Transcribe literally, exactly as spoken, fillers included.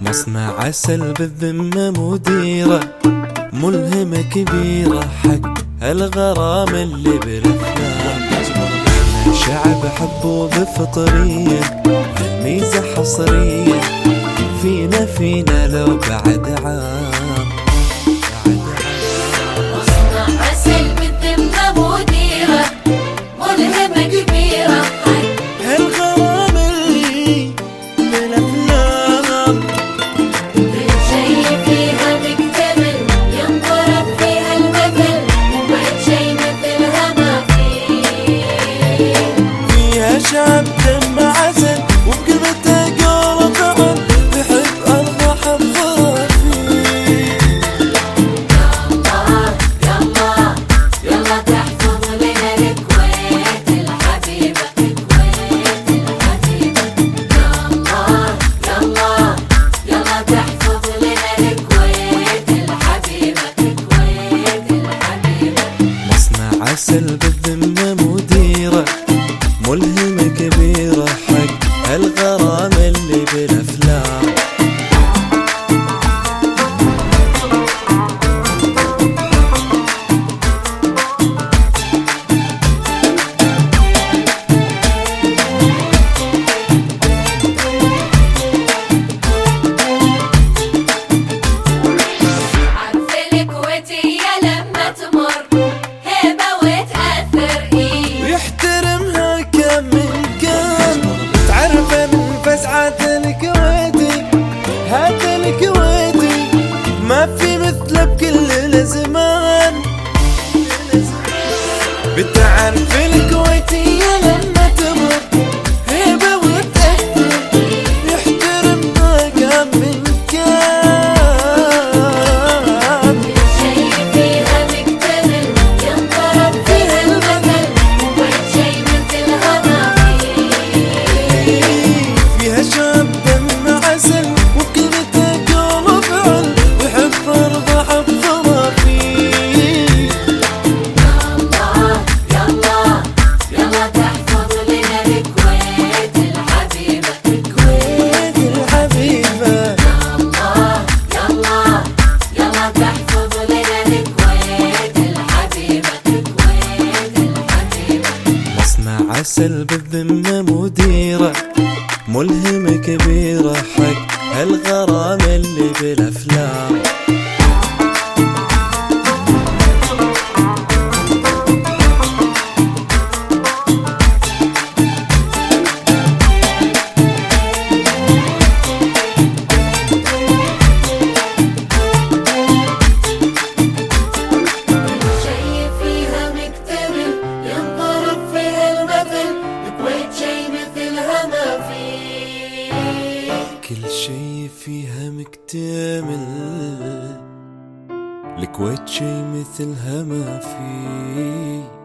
مصنع عسل بالذمة مديرة، ملهمة كبيرة حق هالغرام اللي بالأفلام. احنا شعب حبوب فطريا، هالميزة حصريا فينا فينا لو بعد عام. مصنع عسل بالذمة مديرة، ملهمة كبيرة حق هالغرام اللي بالأفلام. كل شي فيها مكتمل، ينضرب فيها المثل، وبعد شي مثلها ما فيه. فيها شعب دم عسل وبقلبته قول فعل، يحب أرضه حبها فيه. يلا يلا يلا تحفظ لنا الكويت الحبيبة، الكويت الحبيبة. يلا يلا يلا تحفظ لنا الكويت الحبيبة، الكويت الحبيبة. مصنع عسل بالذمة مديرة، ملهمة كبيرة حق هالغرام اللي بالأفلام. عارف الكويتية لما تمر هيبة وتأثر إيه، ويحترمها كم من كان، تعرف من فزعة الكويتي. هذا الكويتي ما في مثله بكل الأزمان. بتعرف الكويتية لما تمر هيبة وتأثر، يحترمها كم من كان. شي فيها مكتمل، ينضرب فيها المثل، وبعد شي مثلها ما فيه. فيها شاب دم عسل وبكلمته قول فعل، يحب أرضه حبها فيه. يلا يلا تحفظ لنا الكويت الحبيبة، الكويت الحبيبة. يلا يلا تحفظ لنا الكويت الحبيبة، الكويت الحبيبة. مصنع عسل بالذمة مديرة، ملهمة كبيرة حق هالغرام اللي بالأفلام. شي فيها مكتمل، ينضرب فيها المثل، الكويت شي مثلها ما فيه. كل شي فيها مكتمل، الكويت شي مثلها ما فيه.